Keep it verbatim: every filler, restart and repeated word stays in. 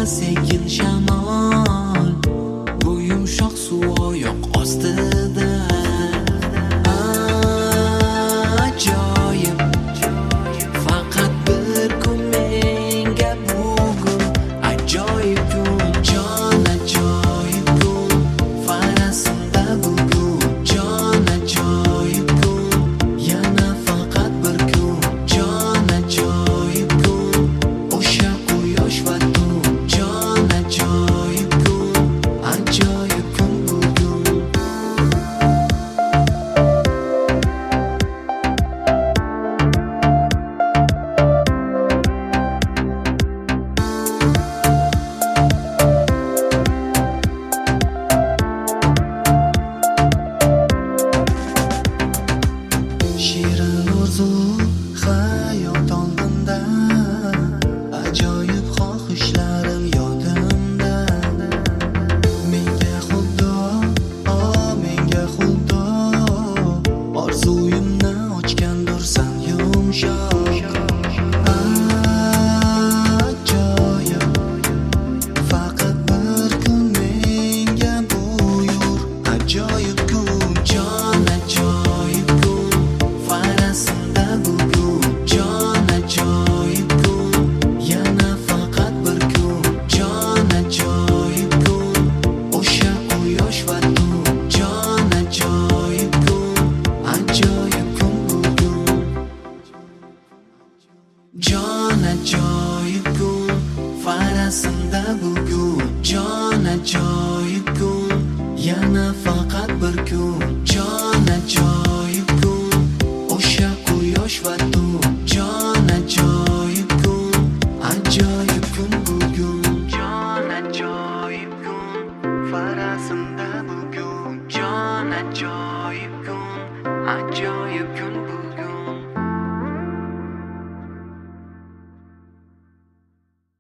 sekin shamol, bu yumshoq suv oyoq ostida. Ajoyib, faqat bir kun menga bugun. Ajoyib kun, jon ajoyib kun, farasimda bugun. Jon ajoyib kun, yana faqat bir kun. Jon ajoyib kun, o'sha quyosh va tun. Jon ajoyib kun, ajoyib kun bugun. Shirin orzu hayot oldinda, ajoyib xohishlarim yodimda. Menga xudo, oh menga xudo, orzuyimni ochgandursan yumshoq. Ajoyib, faqat bir kun menga buyur. Ajoyib kun, jon ajoyib kun, farasimda bugun. Jon ajoyib kun, yana faqat bir kun. Jon ajoyib kun, o'sha quyosh va tun. Jon ajoyib kun, ajoyib kun bugun. Jon ajoyib kun, farasimda bugun. Jon ajoyib kun, yana faqat bir kun. Jon ajoyib kun, o'sha quyosh va tun. Jon ajoyib kun, ajoyib kun bugun. Jon ajoyib kun, farasimda bugun. Jon ajoyib kun, ajoyib kun bugun.